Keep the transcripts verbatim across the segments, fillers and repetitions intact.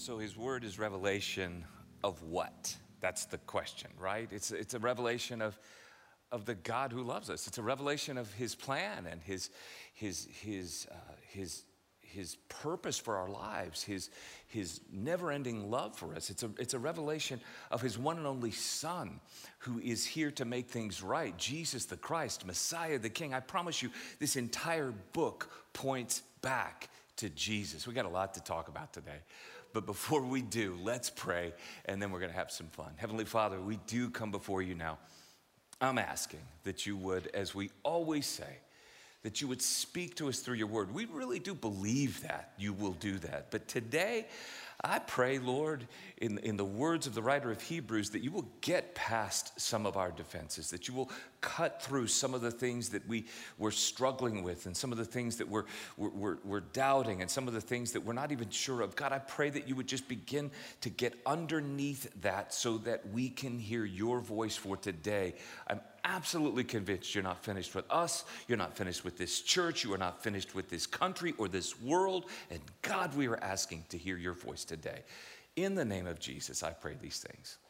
So his word is revelation of what? That's the question, right? It's, it's a revelation of, of the God who loves us. It's a revelation of his plan and his, his, his, uh, his, his purpose for our lives, his, his never-ending love for us. It's a, it's a revelation of his one and only Son who is here to make things right. Jesus the Christ, Messiah the King. I promise you, this entire book points back to Jesus. We got a lot to talk about today. But before we do, let's pray, and then we're going to have some fun. Heavenly Father, we do come before you now. I'm asking that you would, as we always say, that you would speak to us through your word. We really do believe that you will do that. But today, I pray, Lord, in, in the words of the writer of Hebrews, that you will get past some of our defenses, that you will cut through some of the things that we were struggling with and some of the things that we're, we're, we're, we're doubting and some of the things that we're not even sure of. God, I pray that you would just begin to get underneath that so that we can hear your voice for today. I'm absolutely convinced you're not finished with us. You're not finished with this church. You are not finished with this country or this world. And God, we are asking to hear your voice today. In the name of Jesus, I pray these things.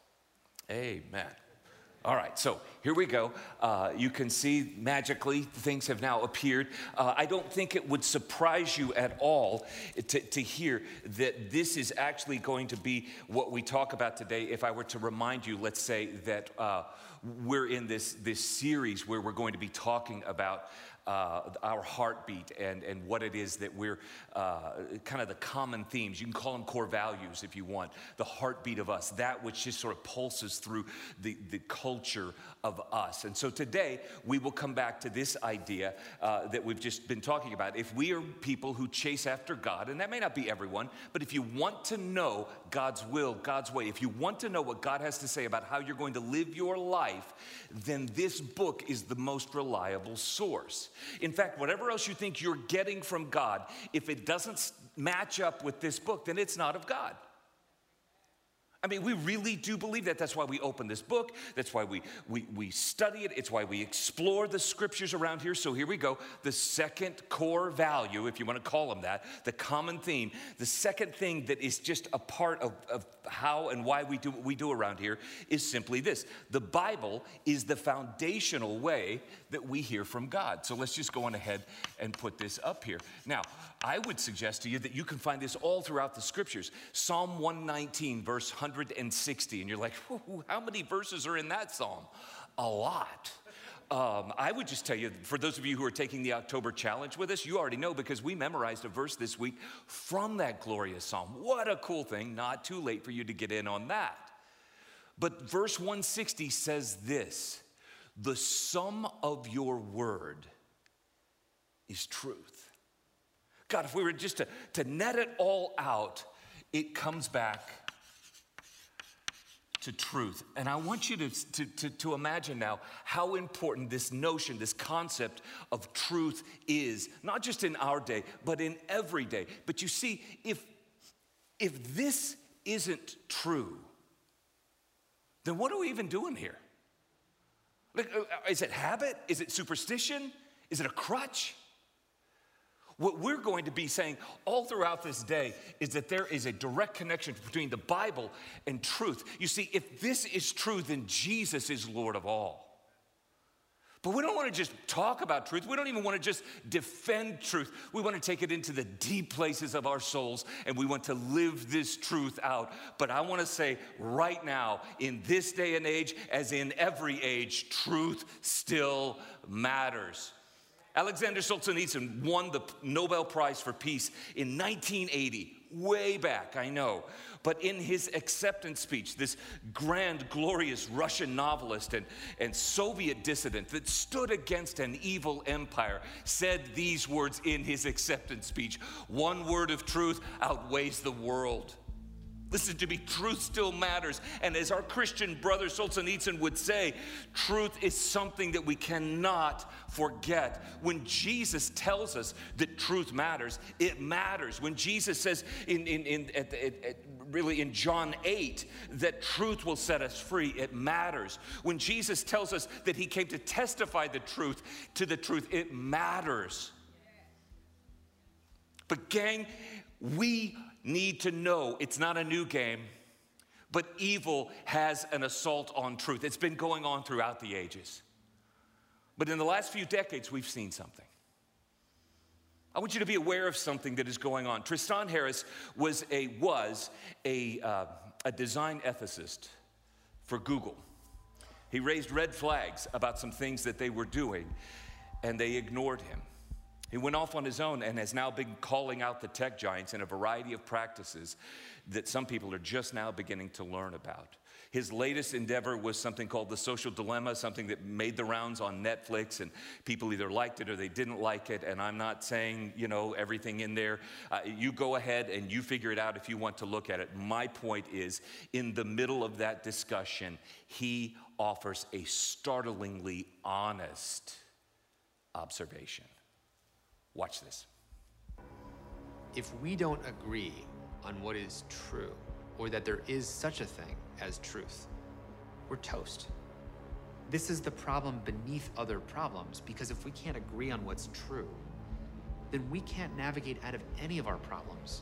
Amen. All right, so here we go. Uh, you can see magically things have now appeared. Uh, I don't think it would surprise you at all to, to hear that this is actually going to be what we talk about today. If I were to remind you, let's say that uh, we're in this, this series where we're going to be talking about Uh, our heartbeat and, and what it is that we're uh, kind of the common themes. You can call them core values if you want. The heartbeat of us, that which just sort of pulses through the, the culture of us. And so today we will come back to this idea uh, that we've just been talking about. If we are people who chase after God, and that may not be everyone, but if you want to know God's will, God's way, if you want to know what God has to say about how you're going to live your life, then this book is the most reliable source. In fact, whatever else you think you're getting from God, if it doesn't match up with this book, then it's not of God. I mean, we really do believe that. That's why we open this book. That's why we, we, we study it. It's why we explore the scriptures around here. So here we go. The second core value, if you want to call them that, the common theme, the second thing that is just a part of, of how and why we do what we do around here is simply this. The Bible is the foundational way that we hear from God. So let's just go on ahead and put this up here. Now, I would suggest to you that you can find this all throughout the scriptures. Psalm one nineteen, verse one hundred sixty. And you're like, how many verses are in that psalm? A lot. Um, I would just tell you, for those of you who are taking the October challenge with us, you already know because we memorized a verse this week from that glorious psalm. What a cool thing. Not too late for you to get in on that. But verse one sixty says this: the sum of your word is truth. God, if we were just to, to net it all out, it comes back to truth. And I want you to, to, to, to imagine now how important this notion, this concept of truth is, not just in our day, but in every day. But you see, if, if this isn't true, then what are we even doing here? Like, is it habit? Is it superstition? Is it a crutch? What we're going to be saying all throughout this day is that there is a direct connection between the Bible and truth. You see, if this is true, then Jesus is Lord of all. But we don't want to just talk about truth. We don't even want to just defend truth. We want to take it into the deep places of our souls, and we want to live this truth out. But I want to say right now, in this day and age, as in every age, truth still matters. Alexander Solzhenitsyn won the Nobel Prize for Peace in nineteen eighty, way back, I know. But in his acceptance speech, this grand, glorious Russian novelist and, and Soviet dissident that stood against an evil empire said these words in his acceptance speech: one word of truth outweighs the world. Listen to me, truth still matters. And as our Christian brother Solzhenitsyn would say, truth is something that we cannot forget. When Jesus tells us that truth matters, it matters. When Jesus says in, in, in at, at, at, really in John eight that truth will set us free, it matters. When Jesus tells us that he came to testify the truth to the truth, it matters. But gang, we need to know it's not a new game, but evil has an assault on truth. It's been going on throughout the ages. But in the last few decades, we've seen something. I want you to be aware of something that is going on. Tristan Harris was a, was a, uh, a design ethicist for Google. He raised red flags about some things that they were doing, and they ignored him. He went off on his own and has now been calling out the tech giants in a variety of practices that some people are just now beginning to learn about. His latest endeavor was something called The Social Dilemma, something that made the rounds on Netflix, and people either liked it or they didn't like it, and I'm not saying, you know, everything in there. Uh, you go ahead and you figure it out if you want to look at it. My point is, in the middle of that discussion, he offers a startlingly honest observation. Watch this. If we don't agree on what is true, or that there is such a thing as truth, we're toast. This is the problem beneath other problems, because if we can't agree on what's true, then we can't navigate out of any of our problems.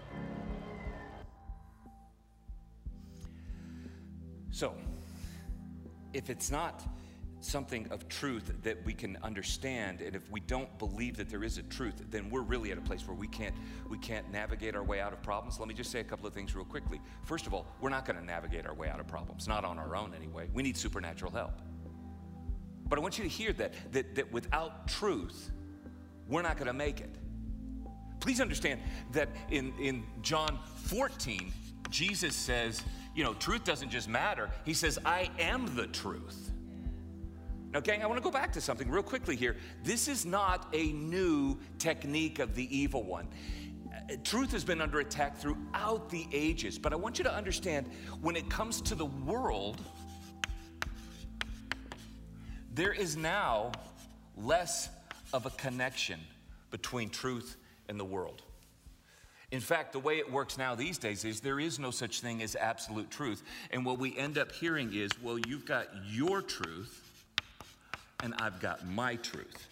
So, if it's not something of truth that we can understand, and if we don't believe that there is a truth, then we're really at a place where we can't we can't navigate our way out of problems. Let me just say a couple of things real quickly. First of all, we're not going to navigate our way out of problems, not on our own anyway. We need supernatural help. But I want you to hear that that, that without truth, we're not going to make it. Please understand that in, in John fourteen, Jesus says, you know, truth doesn't just matter. He says, I am the truth. Now, gang, I want to go back to something real quickly here. This is not a new technique of the evil one. Truth has been under attack throughout the ages, but I want you to understand, when it comes to the world, there is now less of a connection between truth and the world. In fact, the way it works now these days is there is no such thing as absolute truth. And what we end up hearing is, well, you've got your truth, and I've got my truth.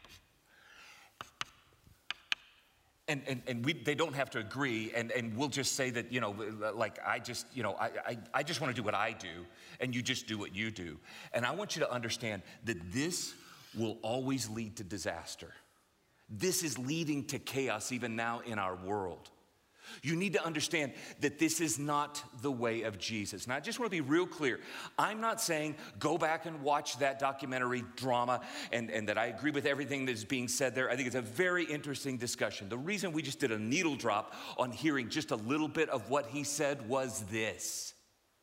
And, and, and we, they don't have to agree, and, and we'll just say that, you know, like I just, you know, I, I, I just want to do what I do, and you just do what you do. And I want you to understand that this will always lead to disaster. This is leading to chaos even now in our world. You need to understand that this is not the way of Jesus. Now, I just want to be real clear. I'm not saying go back and watch that documentary drama and, and that I agree with everything that's being said there. I think it's a very interesting discussion. The reason we just did a needle drop on hearing just a little bit of what he said was this.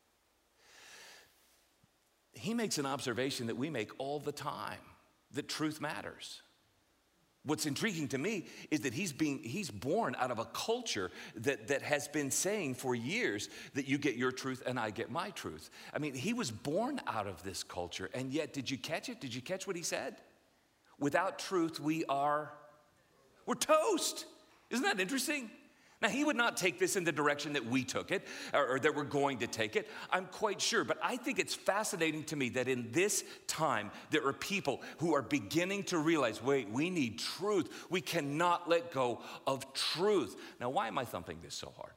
He makes an observation that we make all the time, that truth matters. What's intriguing to me is that he's being he's born out of a culture that, that has been saying for years that you get your truth and I get my truth. I mean, he was born out of this culture, and yet, did you catch it? Did you catch what he said? Without truth, we are, we're toast. Isn't that interesting? Now, he would not take this in the direction that we took it, or, or that we're going to take it, I'm quite sure. But I think it's fascinating to me that in this time, there are people who are beginning to realize, wait, we need truth. We cannot let go of truth. Now, why am I thumping this so hard?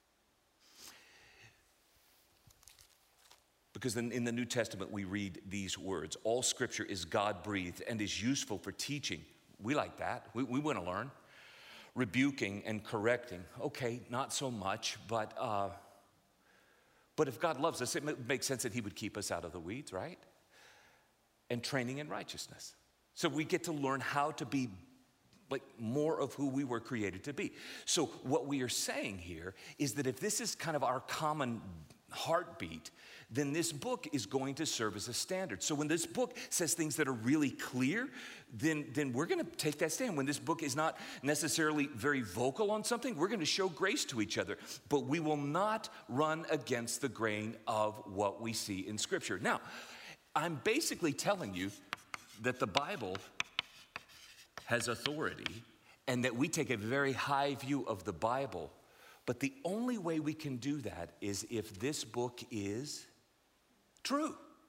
Because in, in the New Testament, we read these words: all scripture is God-breathed and is useful for teaching. We like that. We, we want to learn. Rebuking and correcting. Okay, not so much, but uh, but if God loves us, it makes sense that he would keep us out of the weeds, right? And training in righteousness. So we get to learn how to be like more of who we were created to be. So what we are saying here is that if this is kind of our common heartbeat, then this book is going to serve as a standard. So when this book says things that are really clear, then, then we're going to take that stand. When this book is not necessarily very vocal on something, we're going to show grace to each other. But we will not run against the grain of what we see in Scripture. Now, I'm basically telling you that the Bible has authority and that we take a very high view of the Bible. But the only way we can do that is if this book is true.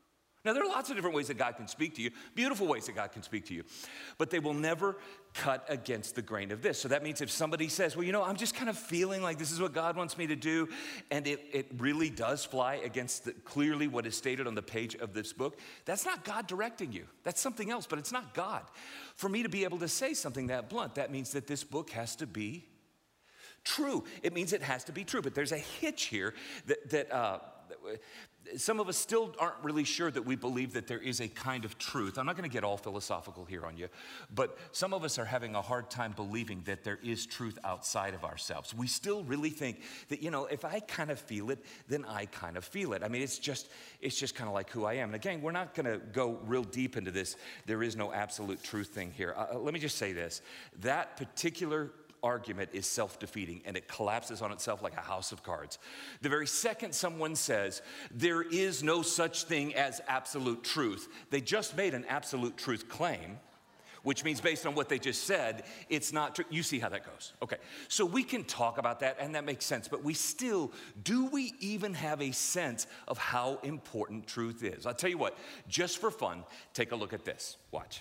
Now, there are lots of different ways that God can speak to you, beautiful ways that God can speak to you, but they will never cut against the grain of this. So that means if somebody says, well, you know, I'm just kind of feeling like this is what God wants me to do, and it, it really does fly against the, clearly what is stated on the page of this book, that's not God directing you. That's something else, but it's not God. For me to be able to say something that blunt, that means that this book has to be true. It means it has to be true, but there's a hitch here that, that uh, some of us still aren't really sure that we believe that there is a kind of truth. I'm not going to get all philosophical here on you, but some of us are having a hard time believing that there is truth outside of ourselves. We still really think that, you know, if I kind of feel it, then I kind of feel it. I mean, it's just it's just kind of like who I am. And again, we're not going to go real deep into this. There is no absolute truth thing here. Uh, let me just say this. That particular argument is self-defeating, and it collapses on itself like a house of cards. The very second someone says there is no such thing as absolute truth, they just made an absolute truth claim, which means based on what they just said, it's not true. You see how that goes. Okay, so we can talk about that, and that makes sense, but we still, do we even have a sense of how important truth is? I'll tell you what, just for fun, take a look at this. Watch.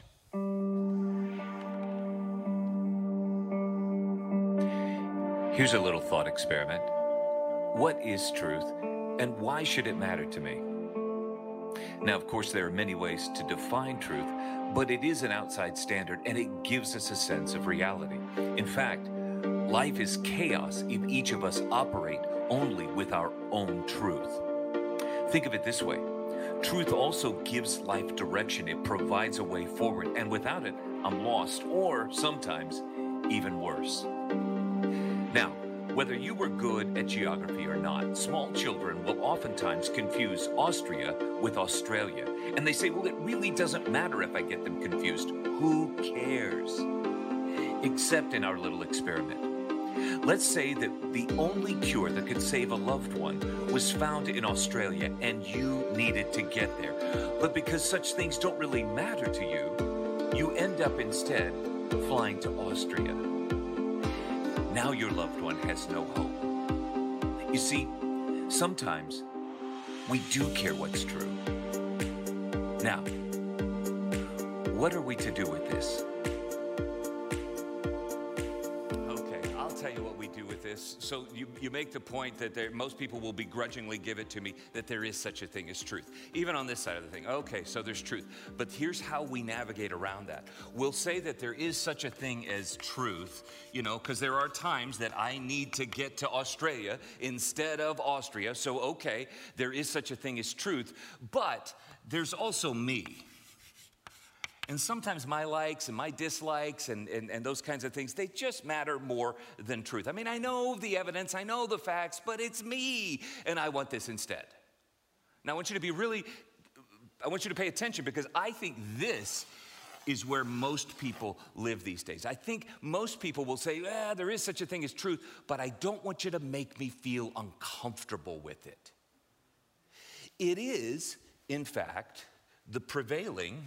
Here's a little thought experiment. What is truth, and why should it matter to me? Now, of course, there are many ways to define truth, but it is an outside standard, and it gives us a sense of reality. In fact, life is chaos if each of us operate only with our own truth. Think of it this way. Truth also gives life direction. It provides a way forward, and without it, I'm lost, or sometimes even worse. Now, whether you were good at geography or not, small children will oftentimes confuse Austria with Australia. And they say, well, it really doesn't matter if I get them confused. Who cares? Except in our little experiment. Let's say that the only cure that could save a loved one was found in Australia and you needed to get there. But because such things don't really matter to you, you end up instead flying to Austria. Now your loved one has no hope. You see, sometimes we do care what's true. Now, what are we to do with this? Okay, I'll tell you what we do with this. So you, you make the point that there, most people will begrudgingly give it to me that there is such a thing as truth. Even on this side of the thing, okay, so there's truth. But here's how we navigate around that. We'll say that there is such a thing as truth, you know, because there are times that I need to get to Australia instead of Austria. So, okay, there is such a thing as truth, but there's also me. And sometimes my likes and my dislikes and, and, and those kinds of things, they just matter more than truth. I mean, I know the evidence, I know the facts, but it's me, and I want this instead. Now, I want you to be really, I want you to pay attention, because I think this is where most people live these days. I think most people will say, ah, there is such a thing as truth, but I don't want you to make me feel uncomfortable with it. It is, in fact, the prevailing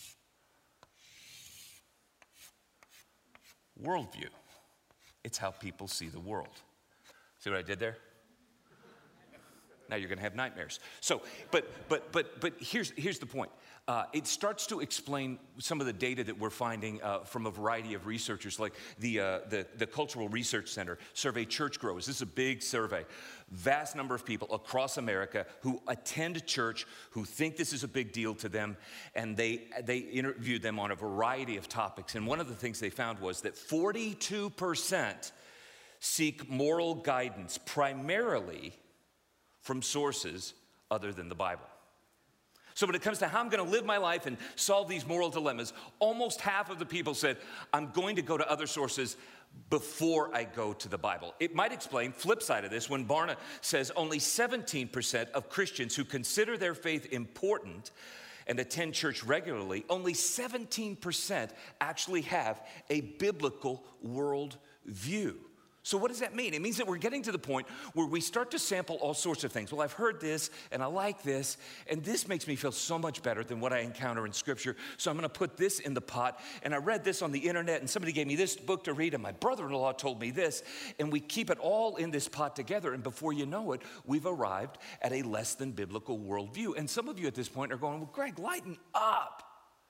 worldview. It's how people see the world. See what I did there? Now you're going to have nightmares. So, but but but but here's here's the point. Uh, it starts to explain some of the data that we're finding uh, from a variety of researchers, like the, uh, the the Cultural Research Center surveyed churchgoers. This is a big survey. Vast number of people across America who attend church, who think this is a big deal to them, and they they interviewed them on a variety of topics. And one of the things they found was that forty-two percent seek moral guidance primarily from sources other than the Bible. So when it comes to how I'm going to live my life and solve these moral dilemmas, almost half of the people said, I'm going to go to other sources before I go to the Bible. It might explain, flip side of this, when Barna says only seventeen percent of Christians who consider their faith important and attend church regularly, only seventeen percent actually have a biblical world view. So what does that mean? It means that we're getting to the point where we start to sample all sorts of things. Well, I've heard this, and I like this, and this makes me feel so much better than what I encounter in Scripture, so I'm going to put this in the pot, and I read this on the internet, and somebody gave me this book to read, and my brother-in-law told me this, and we keep it all in this pot together, and before you know it, we've arrived at a less than biblical worldview. And some of you at this point are going, well, Greg, lighten up.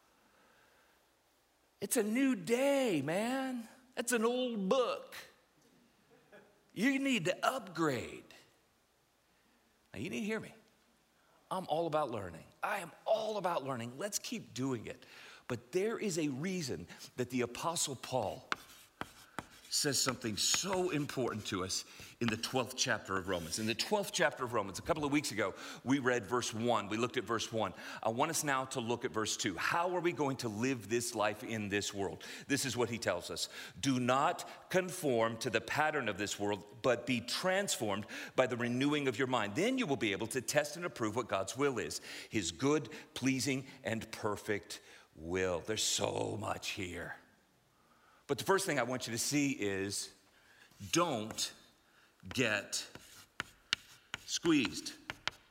It's a new day, man. That's an old book. You need to upgrade. Now, you need to hear me. I'm all about learning. I am all about learning. Let's keep doing it. But there is a reason that the Apostle Paul says something so important to us in the twelfth chapter of Romans. In the twelfth chapter of Romans, a couple of weeks ago, we read verse one. We looked at verse one. I want us now to look at verse two. How are we going to live this life in this world? This is what he tells us. Do not conform to the pattern of this world, but be transformed by the renewing of your mind. Then you will be able to test and approve what God's will is, his good, pleasing, and perfect will. There's so much here. But the first thing I want you to see is don't get squeezed.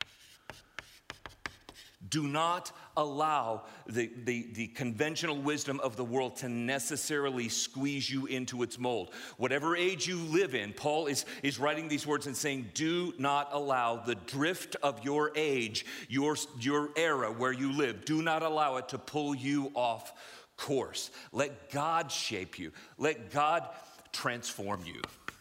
Do not allow the, the, the conventional wisdom of the world to necessarily squeeze you into its mold. Whatever age you live in, Paul is, is writing these words and saying, do not allow the drift of your age, your, your era where you live, do not allow it to pull you off course. Let God shape you. Let God transform you.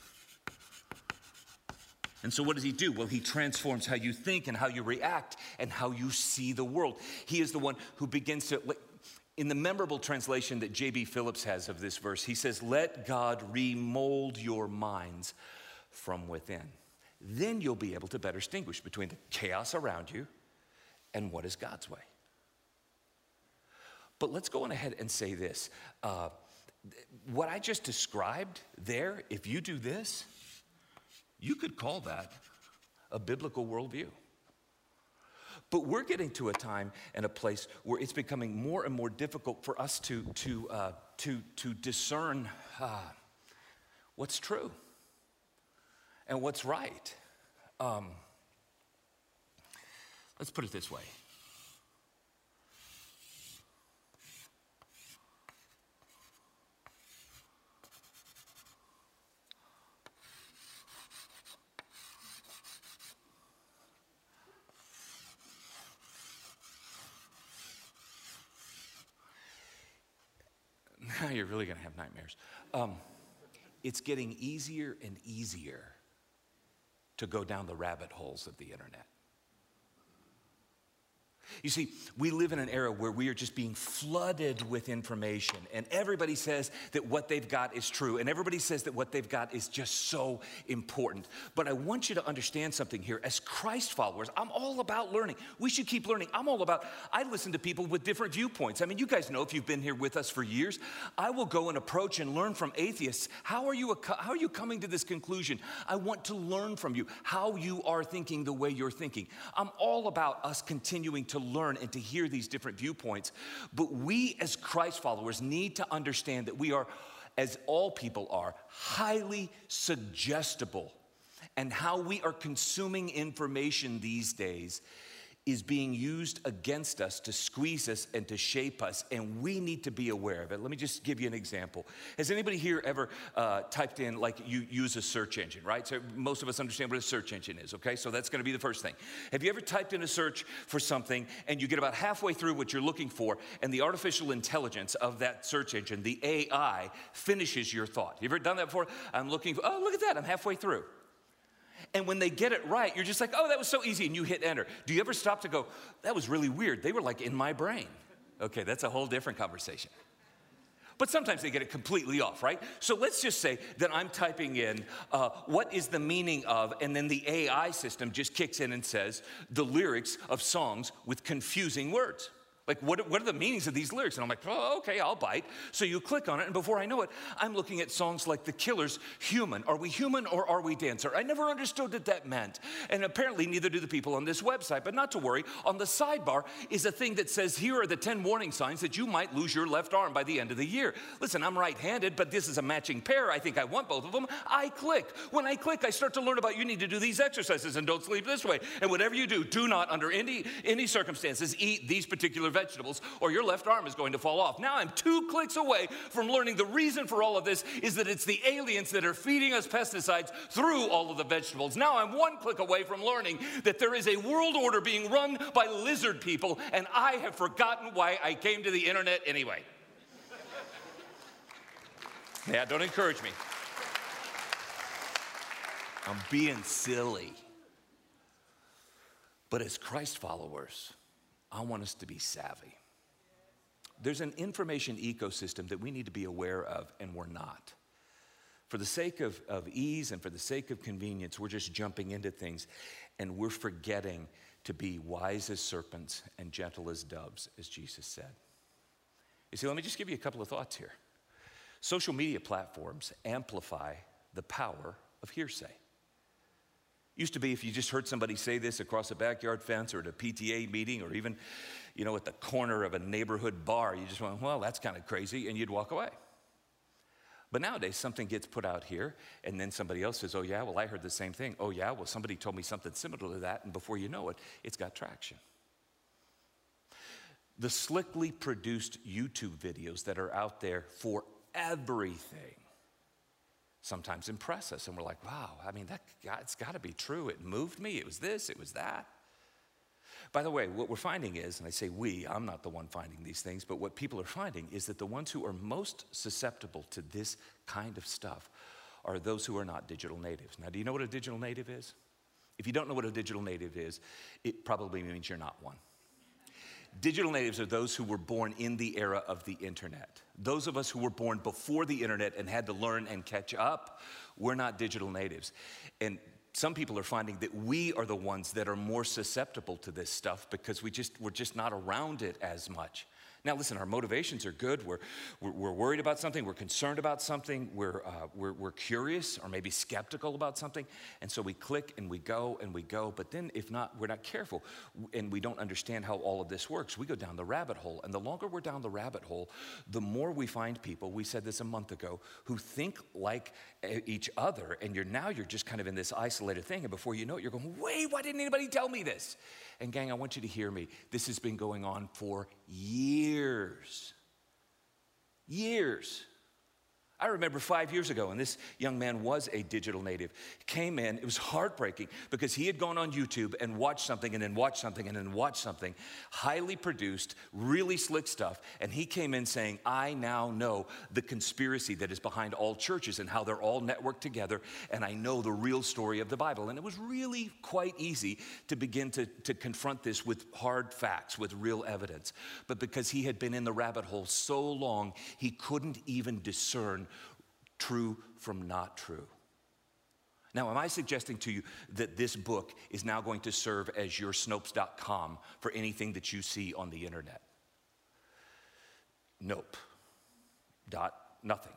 And so what does he do? Well, he transforms how you think and how you react and how you see the world. He is the one who begins to, in the memorable translation that J B Phillips has of this verse, he says, let God remold your minds from within. Then you'll be able to better distinguish between the chaos around you and what is God's way. But let's go on ahead and say this. Uh, what I just described there, if you do this, you could call that a biblical worldview. But we're getting to a time and a place where it's becoming more and more difficult for us to, to, uh, to, to discern uh, what's true and what's right. Um, let's put it this way. Now you're really going to have nightmares. Um, it's getting easier and easier to go down the rabbit holes of the internet. You see, we live in an era where we are just being flooded with information, and everybody says that what they've got is true, and everybody says that what they've got is just so important. But I want you to understand something here. As Christ followers, I'm all about learning. We should keep learning. I'm all about, I listen to people with different viewpoints. I mean, you guys know if you've been here with us for years, I will go and approach and learn from atheists. How are you, how are you coming to this conclusion? I want to learn from you how you are thinking the way you're thinking. I'm all about us continuing to learn and to hear these different viewpoints. But we as Christ followers need to understand that we are, as all people are, highly suggestible. And how we are consuming information these days is being used against us to squeeze us and to shape us, and we need to be aware of it. Let me just give you an example. Has anybody here ever uh, typed in, like you use a search engine, right? So most of us understand what a search engine is, okay? So that's gonna be the first thing. Have you ever typed in a search for something and you get about halfway through what you're looking for, and the artificial intelligence of that search engine, the A I, finishes your thought? You ever done that before? I'm looking for, oh, look at that, I'm halfway through. And when they get it right, you're just like, oh, that was so easy, and you hit enter. Do you ever stop to go, that was really weird? They were like in my brain. Okay, that's a whole different conversation. But sometimes they get it completely off, right? So let's just say that I'm typing in, uh, what is the meaning of, and then the A I system just kicks in and says the lyrics of songs with confusing words. Like, what, what are the meanings of these lyrics? And I'm like, oh, okay, I'll bite. So you click on it, and before I know it, I'm looking at songs like The Killers' Human. Are we human or are we dancer? I never understood what that meant. And apparently neither do the people on this website. But not to worry, on the sidebar is a thing that says, here are the ten warning signs that you might lose your left arm by the end of the year. Listen, I'm right-handed, but this is a matching pair. I think I want both of them. I click. When I click, I start to learn about you need to do these exercises and don't sleep this way. And whatever you do, do not under any, any circumstances eat these particular vegetables, or your left arm is going to fall off. Now I'm two clicks away from learning the reason for all of this is that it's the aliens that are feeding us pesticides through all of the vegetables. Now I'm one click away from learning that there is a world order being run by lizard people, and I have forgotten why I came to the internet anyway. Yeah, don't encourage me. I'm being silly. But as Christ followers, I want us to be savvy. There's an information ecosystem that we need to be aware of, and we're not. For the sake of, of ease and for the sake of convenience, we're just jumping into things, and we're forgetting to be wise as serpents and gentle as doves, as Jesus said. You see, let me just give you a couple of thoughts here. Social media platforms amplify the power of hearsay. Used to be if you just heard somebody say this across a backyard fence or at a P T A meeting or even, you know, at the corner of a neighborhood bar, you just went, well, that's kind of crazy, and you'd walk away. But nowadays, something gets put out here, and then somebody else says, oh, yeah, well, I heard the same thing. Oh, yeah, well, somebody told me something similar to that, and before you know it, it's got traction. The slickly produced YouTube videos that are out there for everything sometimes impress us, and we're like, wow, I mean, that, it's got to be true. It moved me. It was this. It was that. By the way, what we're finding is, and I say we, I'm not the one finding these things, but what people are finding is that the ones who are most susceptible to this kind of stuff are those who are not digital natives. Now, do you know what a digital native is? If you don't know what a digital native is, it probably means you're not one. Digital natives are those who were born in the era of the internet. Those of us who were born before the internet and had to learn and catch up, we're not digital natives. And some people are finding that we are the ones that are more susceptible to this stuff because we just, we're just not around it as much. Now, listen, our motivations are good. We're, we're, we're worried about something. We're concerned about something. We're, uh, we're, we're curious or maybe skeptical about something. And so we click and we go and we go. But then if not, we're not careful and we don't understand how all of this works. We go down the rabbit hole. And the longer we're down the rabbit hole, the more we find people, we said this a month ago, who think like each other. And you're now you're just kind of in this isolated thing. And before you know it, you're going, wait, why didn't anybody tell me this? And gang, I want you to hear me. This has been going on for years. Years. I remember five years ago, and this young man was a digital native, came in, it was heartbreaking because he had gone on YouTube and watched something and then watched something and then watched something, highly produced, really slick stuff, and he came in saying, I now know the conspiracy that is behind all churches and how they're all networked together, and I know the real story of the Bible. And it was really quite easy to begin to, to confront this with hard facts, with real evidence. But because he had been in the rabbit hole so long, he couldn't even discern true from not true. Now, am I suggesting to you that this book is now going to serve as your Snopes dot com for anything that you see on the internet? Nope. Dot, nothing.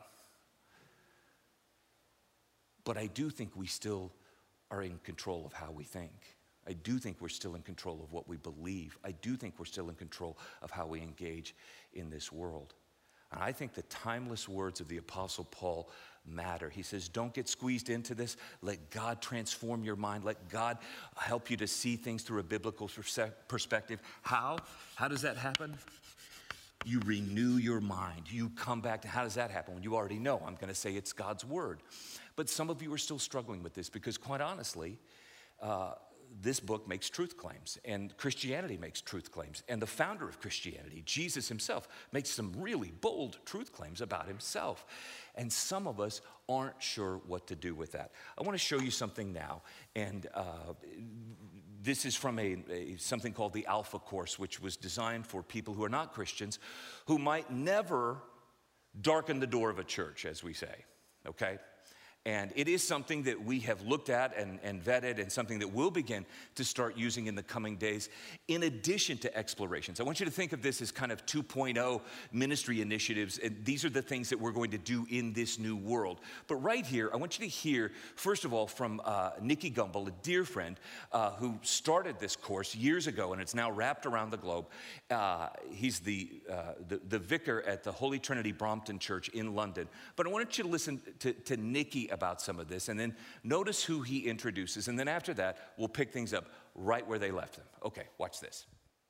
But I do think we still are in control of how we think. I do think we're still in control of what we believe. I do think we're still in control of how we engage in this world. And I think the timeless words of the Apostle Paul matter. He says, don't get squeezed into this. Let God transform your mind. Let God help you to see things through a biblical perspective. How? How does that happen? You renew your mind. You come back to, how does that happen? When you already know, I'm going to say it's God's word. But some of you are still struggling with this because quite honestly, uh, this book makes truth claims, and Christianity makes truth claims, and the founder of Christianity, Jesus himself, makes some really bold truth claims about himself, and some of us aren't sure what to do with that. I want to show you something now, and uh, this is from a, a something called the Alpha Course, which was designed for people who are not Christians, who might never darken the door of a church, as we say, okay? And it is something that we have looked at and, and vetted, and something that we'll begin to start using in the coming days, in addition to explorations. I want you to think of this as kind of two point oh ministry initiatives, and these are the things that we're going to do in this new world. But right here, I want you to hear, first of all, from uh, Nicky Gumbel, a dear friend uh, who started this course years ago, and it's now wrapped around the globe. Uh, he's the, uh, the, the vicar at the Holy Trinity Brompton Church in London. But I want you to listen to, to Nicky about some of this, and then notice who he introduces, and then after that, we'll pick things up right where they left them. Okay, watch this.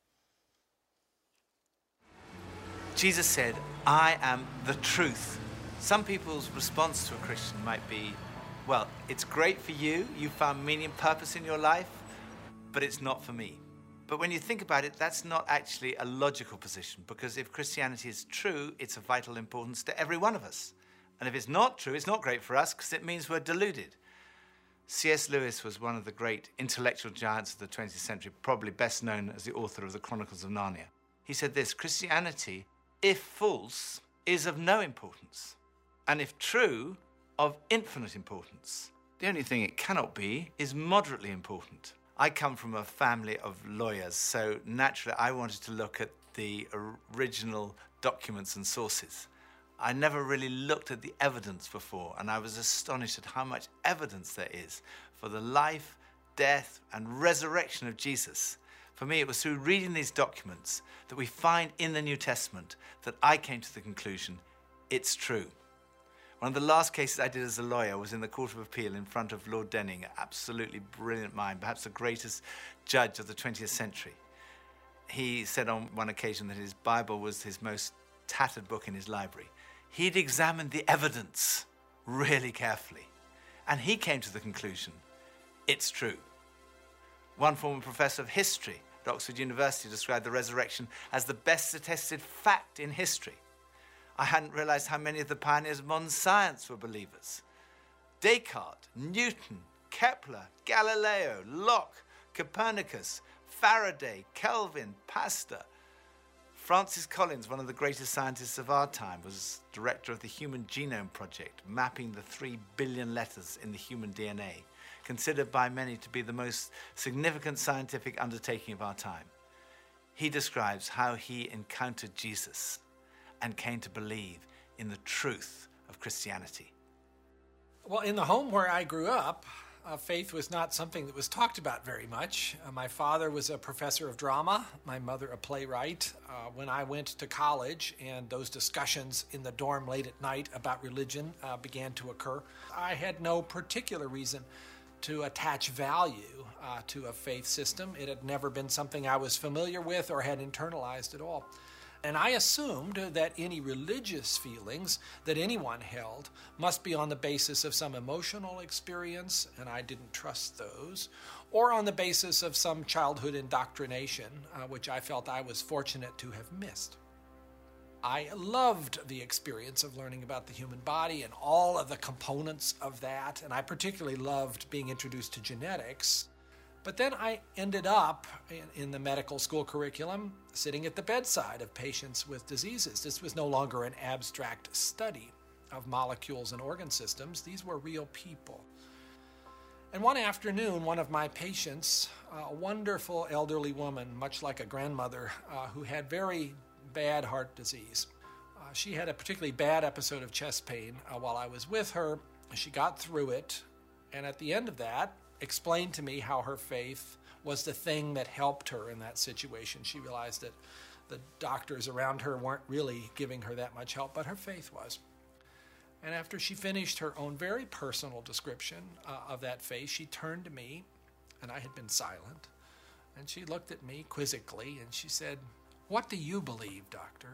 Jesus said, I am the truth. Some people's response to a Christian might be, well, it's great for you, you found meaning and purpose in your life, but it's not for me. But when you think about it, that's not actually a logical position, because if Christianity is true, it's of vital importance to every one of us. And if it's not true, it's not great for us, because it means we're deluded. C S Lewis was one of the great intellectual giants of the twentieth century, probably best known as the author of the Chronicles of Narnia. He said this: Christianity, if false, is of no importance, and if true, of infinite importance. The only thing it cannot be is moderately important. I come from a family of lawyers, so naturally I wanted to look at the original documents and sources. I never really looked at the evidence before, and I was astonished at how much evidence there is for the life, death, and resurrection of Jesus. For me, it was through reading these documents that we find in the New Testament that I came to the conclusion, it's true. One of the last cases I did as a lawyer was in the Court of Appeal in front of Lord Denning, an absolutely brilliant mind, perhaps the greatest judge of the twentieth century. He said on one occasion that his Bible was his most tattered book in his library. He'd examined the evidence really carefully, and he came to the conclusion, it's true. One former professor of history at Oxford University described the resurrection as the best attested fact in history. I hadn't realized how many of the pioneers of modern science were believers. Descartes, Newton, Kepler, Galileo, Locke, Copernicus, Faraday, Kelvin, Pasteur. Francis Collins, one of the greatest scientists of our time, was director of the Human Genome Project, mapping the three billion letters in the human D N A, considered by many to be the most significant scientific undertaking of our time. He describes how he encountered Jesus and came to believe in the truth of Christianity. Well, in the home where I grew up, Uh, faith was not something that was talked about very much. Uh, my father was a professor of drama, my mother a playwright. Uh, when I went to college and those discussions in the dorm late at night about religion uh, began to occur, I had no particular reason to attach value uh, to a faith system. It had never been something I was familiar with or had internalized at all. And I assumed that any religious feelings that anyone held must be on the basis of some emotional experience, and I didn't trust those, or on the basis of some childhood indoctrination, uh, which I felt I was fortunate to have missed. I loved the experience of learning about the human body and all of the components of that, and I particularly loved being introduced to genetics. But then I ended up in, in the medical school curriculum sitting at the bedside of patients with diseases. This was no longer an abstract study of molecules and organ systems. These were real people. And one afternoon, one of my patients, a wonderful elderly woman, much like a grandmother, uh, who had very bad heart disease. Uh, she had a particularly bad episode of chest pain uh, while I was with her. She got through it, and at the end of that, explained to me how her faith was the thing that helped her in that situation. She realized that the doctors around her weren't really giving her that much help, but her faith was. And after she finished her own very personal description uh, of that faith, she turned to me, and I had been silent, and she looked at me quizzically, and she said, "What do you believe, doctor?"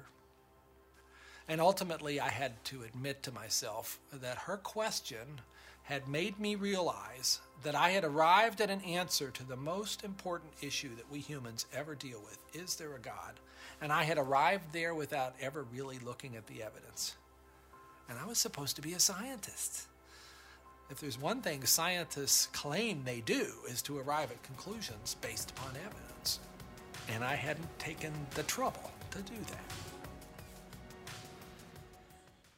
And ultimately, I had to admit to myself that her question had made me realize that I had arrived at an answer to the most important issue that we humans ever deal with. Is there a God? And I had arrived there without ever really looking at the evidence. And I was supposed to be a scientist. If there's one thing scientists claim they do is to arrive at conclusions based upon evidence. And I hadn't taken the trouble to do that.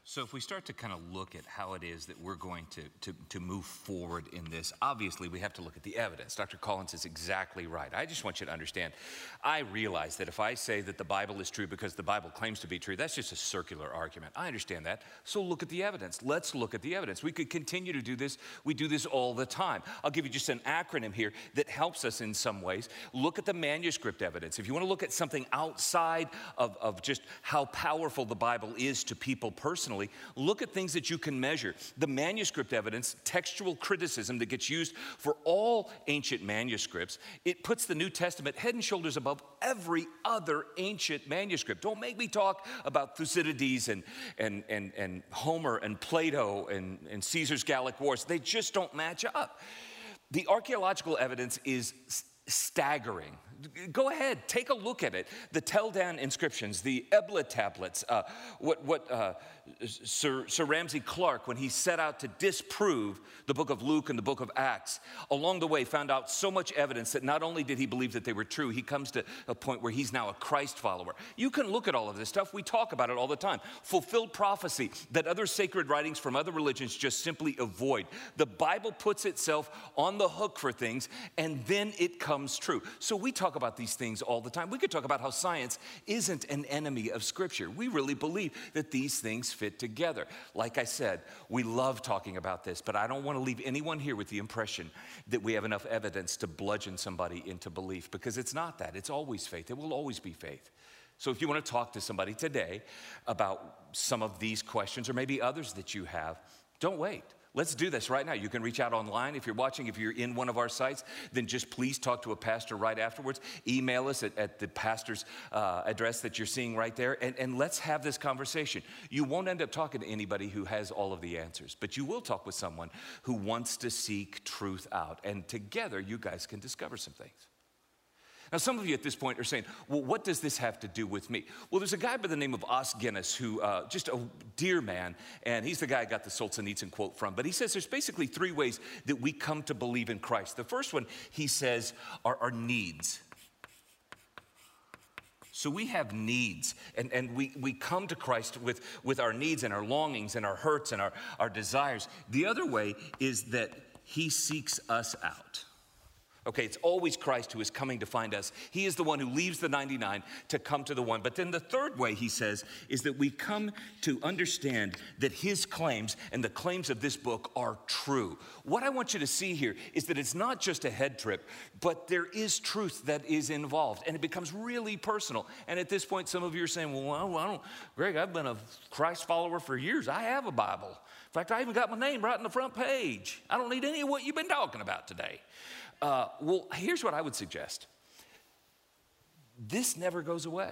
So if we start to kind of look at how it is that we're going to, to, to move forward in this, obviously we have to look at the evidence. Doctor Collins is exactly right. I just want you to understand, I realize that if I say that the Bible is true because the Bible claims to be true, that's just a circular argument. I understand that. So look at the evidence. Let's look at the evidence. We could continue to do this. We do this all the time. I'll give you just an acronym here that helps us in some ways. Look at the manuscript evidence. If you want to look at something outside of, of just how powerful the Bible is to people personally, look at things that you can measure. The manuscript evidence, textual criticism that gets used for all ancient manuscripts, it puts the New Testament head and shoulders above every other ancient manuscript. Don't make me talk about Thucydides and, and, and, and Homer and Plato and, and Caesar's Gallic Wars. They just don't match up. The archaeological evidence is staggering. Go ahead, take a look at it. The Tel Dan inscriptions, the Ebla tablets, uh, what, what uh, Sir, Sir Ramsay Clark, when he set out to disprove the book of Luke and the book of Acts, along the way found out so much evidence that not only did he believe that they were true, he comes to a point where he's now a Christ follower. You can look at all of this stuff. We talk about it all the time. Fulfilled prophecy that other sacred writings from other religions just simply avoid. The Bible puts itself on the hook for things, and then it comes true. So we talk about these things all the time. We could talk about how science isn't an enemy of Scripture. We really believe that these things fit together. Like I said, we love talking about this, but I don't want to leave anyone here with the impression that we have enough evidence to bludgeon somebody into belief, because it's not that. It's always faith. It will always be faith. So if you want to talk to somebody today about some of these questions, or maybe others that you have, don't wait. Let's do this right now. You can reach out online. If you're watching, if you're in one of our sites, then just please talk to a pastor right afterwards. Email us at, at the pastor's uh, address that you're seeing right there, and, and let's have this conversation. You won't end up talking to anybody who has all of the answers, but you will talk with someone who wants to seek truth out, and together you guys can discover some things. Now, some of you at this point are saying, well, what does this have to do with me? Well, there's a guy by the name of Os Guinness who, uh, just a dear man, and he's the guy I got the Solzhenitsyn quote from, but he says there's basically three ways that we come to believe in Christ. The first one, he says, are our needs. So we have needs, and, and we, we come to Christ with, with our needs and our longings and our hurts and our, our desires. The other way is that he seeks us out. Okay, it's always Christ who is coming to find us. He is the one who leaves the ninety-nine to come to the one. But then the third way, he says, is that we come to understand that his claims and the claims of this book are true. What I want you to see here is that it's not just a head trip, but there is truth that is involved, and it becomes really personal. And at this point, some of you are saying, well, I don't, Greg, I've been a Christ follower for years. I have a Bible. In fact, I even got my name right on the front page. I don't need any of what you've been talking about today. Uh, well, here's what I would suggest. This never goes away.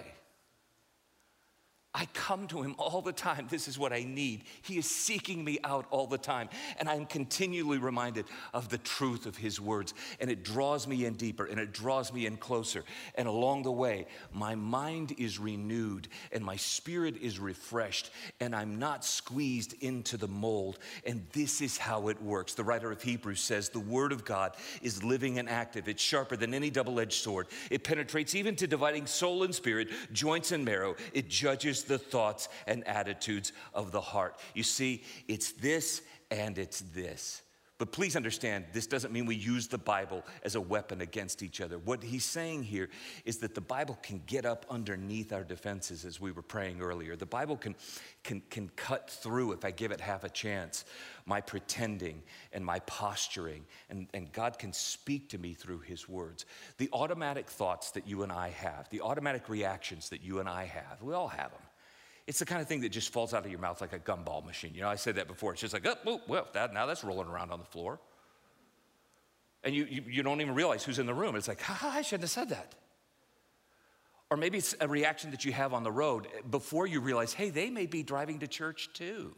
I come to him all the time. This is what I need. He is seeking me out all the time. And I'm continually reminded of the truth of his words. And it draws me in deeper, and it draws me in closer. And along the way, my mind is renewed and my spirit is refreshed, and I'm not squeezed into the mold. And this is how it works. The writer of Hebrews says the word of God is living and active. It's sharper than any double-edged sword. It penetrates even to dividing soul and spirit, joints and marrow. It judges the thoughts and attitudes of the heart. You see, it's this and it's this. But please understand, this doesn't mean we use the Bible as a weapon against each other. What he's saying here is that the Bible can get up underneath our defenses, as we were praying earlier. The Bible can, can, can cut through, if I give it half a chance, my pretending and my posturing, and, and God can speak to me through his words. The automatic thoughts that you and I have, the automatic reactions that you and I have, we all have them. It's the kind of thing that just falls out of your mouth like a gumball machine. You know, I said that before. It's just like, oh, oh well, that, now that's rolling around on the floor. And you, you, you don't even realize who's in the room. It's like, ha, ha, I shouldn't have said that. Or maybe it's a reaction that you have on the road before you realize, hey, they may be driving to church too.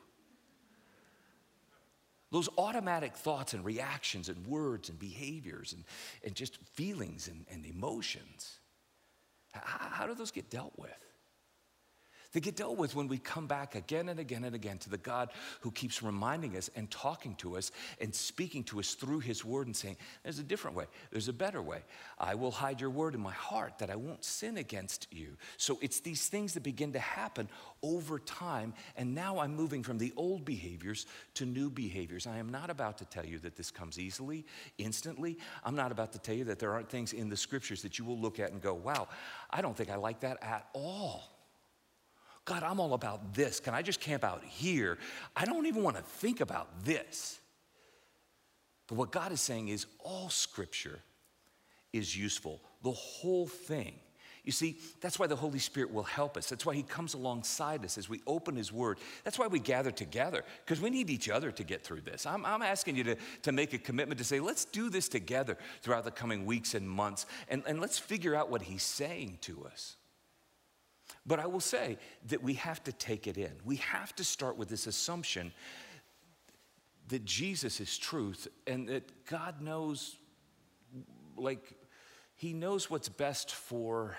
Those automatic thoughts and reactions and words and behaviors and, and just feelings and, and emotions, how, how do those get dealt with? They get dealt with when we come back again and again and again to the God who keeps reminding us and talking to us and speaking to us through his word and saying, there's a different way, there's a better way. I will hide your word in my heart that I won't sin against you. So it's these things that begin to happen over time, and now I'm moving from the old behaviors to new behaviors. I am not about to tell you that this comes easily, instantly. I'm not about to tell you that there aren't things in the scriptures that you will look at and go, wow, I don't think I like that at all. God, I'm all about this. Can I just camp out here? I don't even want to think about this. But what God is saying is all scripture is useful, the whole thing. You see, that's why the Holy Spirit will help us. That's why he comes alongside us as we open his word. That's why we gather together, because we need each other to get through this. I'm, I'm asking you to, to make a commitment to say, let's do this together throughout the coming weeks and months, and, and let's figure out what he's saying to us. But I will say that we have to take it in. We have to start with this assumption that Jesus is truth and that God knows, like, he knows what's best for,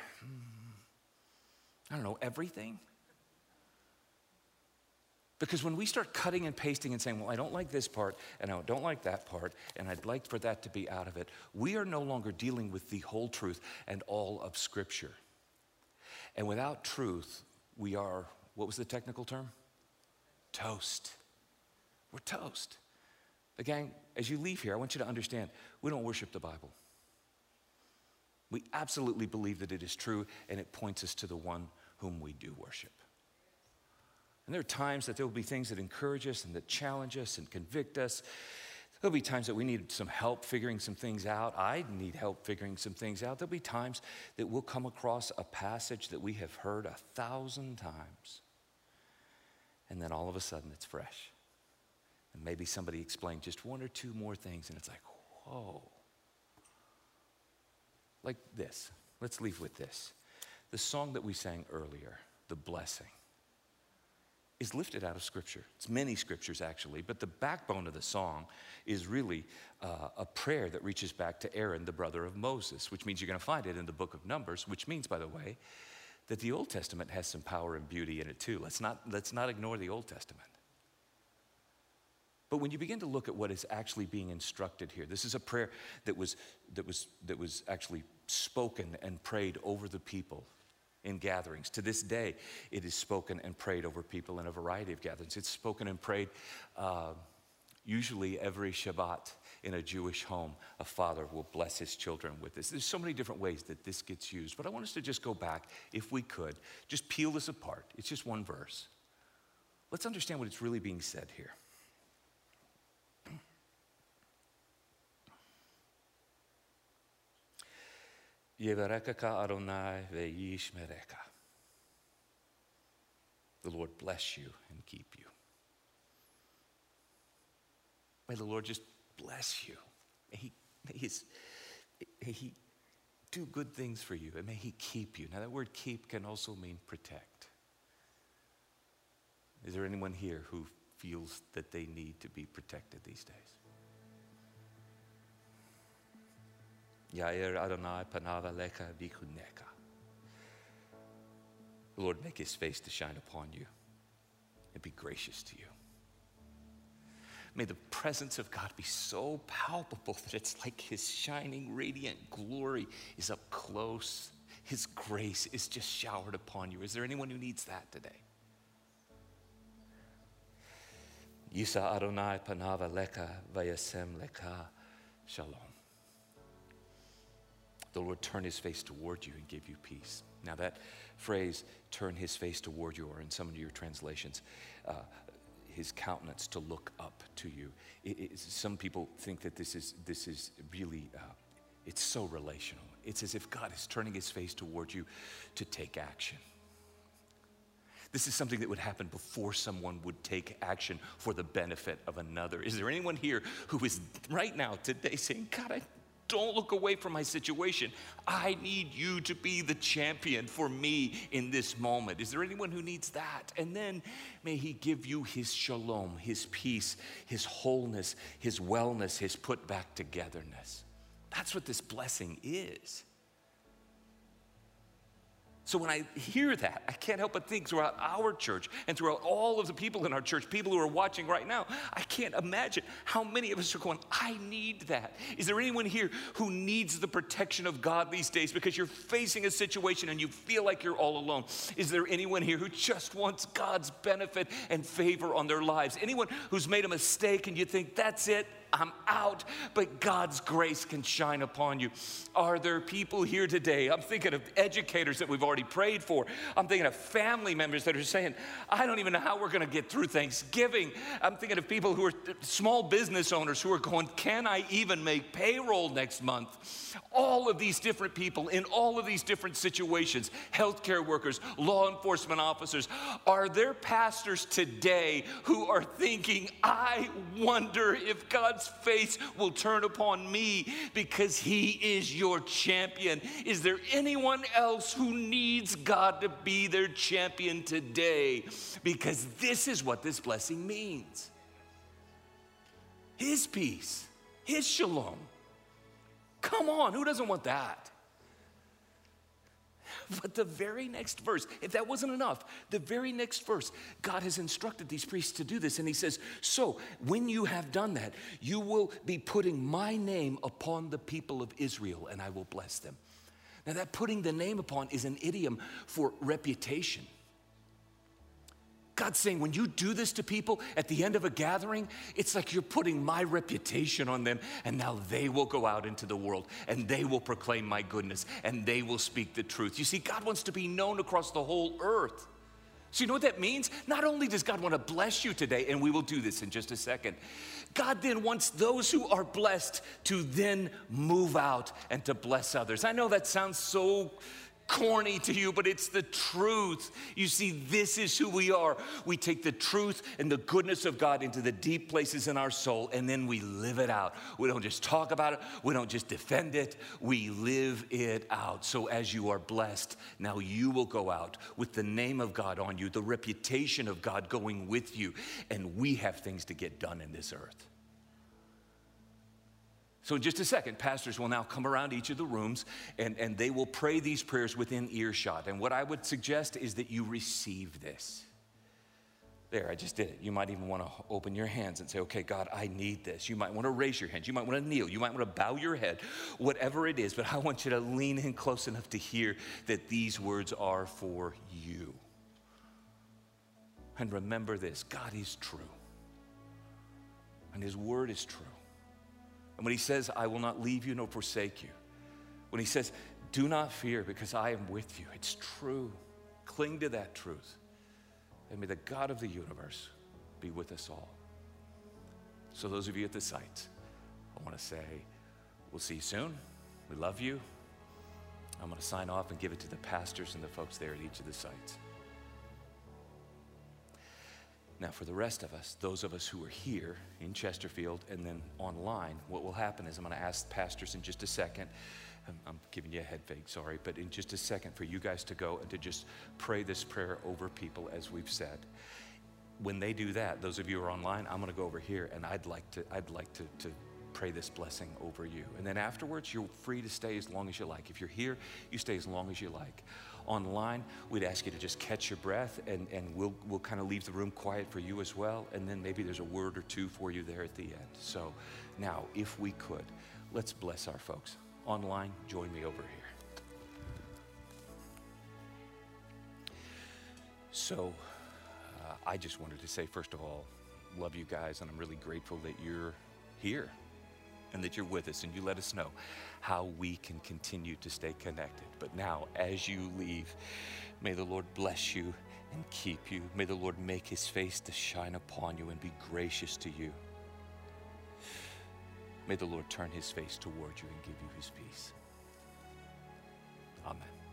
I don't know, everything. Because when we start cutting and pasting and saying, well, I don't like this part, and I don't like that part, and I'd like for that to be out of it, we are no longer dealing with the whole truth and all of Scripture. And without truth, we are, what was the technical term? Toast. We're toast. But gang, as you leave here, I want you to understand, we don't worship the Bible. We absolutely believe that it is true, and it points us to the one whom we do worship. And there are times that there will be things that encourage us and that challenge us and convict us. There'll be times that we need some help figuring some things out. I need help figuring some things out. There'll be times that we'll come across a passage that we have heard a thousand times, and then all of a sudden it's fresh. And maybe somebody explained just one or two more things, and it's like, whoa. Like this. Let's leave with this. The song that we sang earlier, The Blessing, is lifted out of Scripture. It's many scriptures, actually, but the backbone of the song is really uh, a prayer that reaches back to Aaron, the brother of Moses, which means you're going to find it in the book of Numbers, which means, by the way, that the Old Testament has some power and beauty in it too. Let's not, let's not ignore the Old Testament. But when you begin to look at what is actually being instructed here, this is a prayer that was, that was, that was actually spoken and prayed over the people in gatherings. To this day, it is spoken and prayed over people in a variety of gatherings. It's spoken and prayed uh, usually every Shabbat in a Jewish home. A father will bless his children with this. There's so many different ways that this gets used, but I want us to just go back, if we could, just peel this apart. It's just one verse. Let's understand what it's really being said here. Yevarekaka Adonai ve'yishmereka. The Lord bless you and keep you. May the Lord just bless you. May he, may, his, may he do good things for you, and may he keep you. Now that word keep can also mean protect. Is there anyone here who feels that they need to be protected these days? Yair Adonai panava leka vikuneka. The Lord make his face to shine upon you and be gracious to you. May the presence of God be so palpable that it's like his shining, radiant glory is up close. His grace is just showered upon you. Is there anyone who needs that today? Yisa Adonai panava leka vayasem leka shalom. The Lord turn his face toward you and give you peace. Now that phrase, turn his face toward you, or in some of your translations, uh, his countenance to look up to you. It, it, some people think that this is, this is really, uh, it's so relational. It's as if God is turning his face toward you to take action. This is something that would happen before someone would take action for the benefit of another. Is there anyone here who is right now, today, saying, God, I don't look away from my situation. I need you to be the champion for me in this moment. Is there anyone who needs that? And then may he give you his shalom, his peace, his wholeness, his wellness, his put back togetherness. That's what this blessing is. So when I hear that, I can't help but think throughout our church and throughout all of the people in our church, people who are watching right now, I can't imagine how many of us are going, I need that. Is there anyone here who needs the protection of God these days because you're facing a situation and you feel like you're all alone? Is there anyone here who just wants God's benefit and favor on their lives? Anyone who's made a mistake and you think, that's it, I'm out, but God's grace can shine upon you? Are there people here today? I'm thinking of educators that we've already prayed for. I'm thinking of family members that are saying, I don't even know how we're going to get through Thanksgiving. I'm thinking of people who are small business owners who are going, can I even make payroll next month? All of these different people in all of these different situations, healthcare workers, law enforcement officers. Are there pastors today who are thinking, I wonder if God's face will turn upon me because he is your champion? Is there anyone else who needs God to be their champion today? Because this is what this blessing means. His peace, his shalom. Come on, who doesn't want that? But the very next verse, if that wasn't enough, the very next verse, God has instructed these priests to do this. And he says, so when you have done that, you will be putting my name upon the people of Israel, and I will bless them. Now that putting the name upon is an idiom for reputation. God's saying, when you do this to people at the end of a gathering, it's like you're putting my reputation on them, and now they will go out into the world, and they will proclaim my goodness, and they will speak the truth. You see, God wants to be known across the whole earth. So you know what that means? Not only does God want to bless you today, and we will do this in just a second, God then wants those who are blessed to then move out and to bless others. I know that sounds so corny to you, but it's the truth. You see, this is who we are. We take the truth and the goodness of God into the deep places in our soul, and then we live it out. We don't just talk about it. We don't just defend it. We live it out. So as you are blessed, now you will go out with the name of God on you, the reputation of God going with you, and we have things to get done in this earth. So in just a second, pastors will now come around each of the rooms, and, and they will pray these prayers within earshot. And what I would suggest is that you receive this. There, I just did it. You might even want to open your hands and say, okay, God, I need this. You might want to raise your hands. You might want to kneel. You might want to bow your head, whatever it is. But I want you to lean in close enough to hear that these words are for you. And remember this, God is true. And his word is true. And when he says, I will not leave you nor forsake you, when he says, do not fear because I am with you, it's true. Cling to that truth. And may the God of the universe be with us all. So those of you at the site, I want to say, we'll see you soon. We love you. I'm going to sign off and give it to the pastors and the folks there at each of the sites. Now, for the rest of us, those of us who are here in Chesterfield and then online, what will happen is I'm going to ask pastors in just a second. I'm, I'm giving you a head fake, sorry, but in just a second for you guys to go and to just pray this prayer over people as we've said. When they do that, those of you who are online, I'm going to go over here and I'd like to, I'd like to, to pray this blessing over you. And then afterwards, you're free to stay as long as you like. If you're here, you stay as long as you like. Online, we'd ask you to just catch your breath, and, and we'll, we'll kind of leave the room quiet for you as well, and then maybe there's a word or two for you there at the end. So now, if we could, let's bless our folks. Online, join me over here. So uh, I just wanted to say, first of all, love you guys, and I'm really grateful that you're here and that you're with us, and you let us know how we can continue to stay connected. But now, as you leave, may the Lord bless you and keep you. May the Lord make his face to shine upon you and be gracious to you. May the Lord turn his face toward you and give you his peace. Amen.